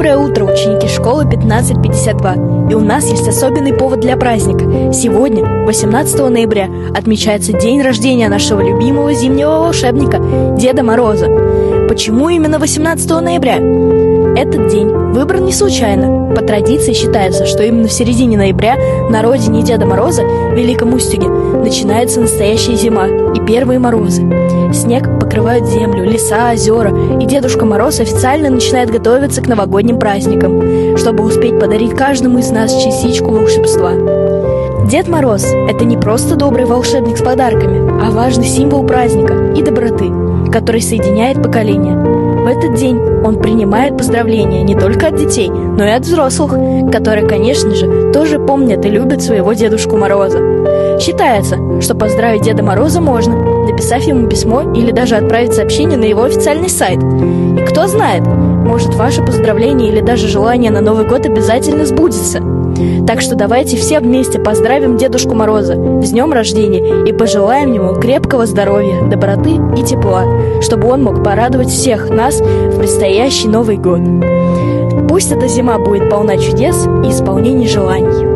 Доброе утро, ученики школы 1552. И у нас есть особенный повод для праздника. Сегодня, 18 ноября, отмечается день рождения нашего любимого зимнего волшебника, Деда Мороза. Почему именно 18 ноября? Этот день выбран не случайно. По традиции считается, что именно в середине ноября на родине Деда Мороза, в Великом Устюге, начинается настоящая зима и первые морозы. Снег покрывает землю, леса, озера, и Дедушка Мороз официально начинает готовиться к новогодним праздникам, чтобы успеть подарить каждому из нас частичку волшебства. Дед Мороз – это не просто добрый волшебник с подарками, а важный символ праздника и доброты, который соединяет поколения. В этот день он принимает поздравления не только от детей, но и от взрослых, которые, конечно же, тоже помнят и любят своего Дедушку Мороза. Считается, что поздравить Деда Мороза можно, написав ему письмо или даже отправить сообщение на его официальный сайт. И кто знает, может, ваше поздравление или даже желание на Новый год обязательно сбудется. Так что давайте все вместе поздравим Дедушку Мороза с днем рождения и пожелаем ему крепкого здоровья, доброты и тепла, чтобы он мог порадовать всех нас в предстоящий Новый год. Пусть эта зима будет полна чудес и исполнений желаний.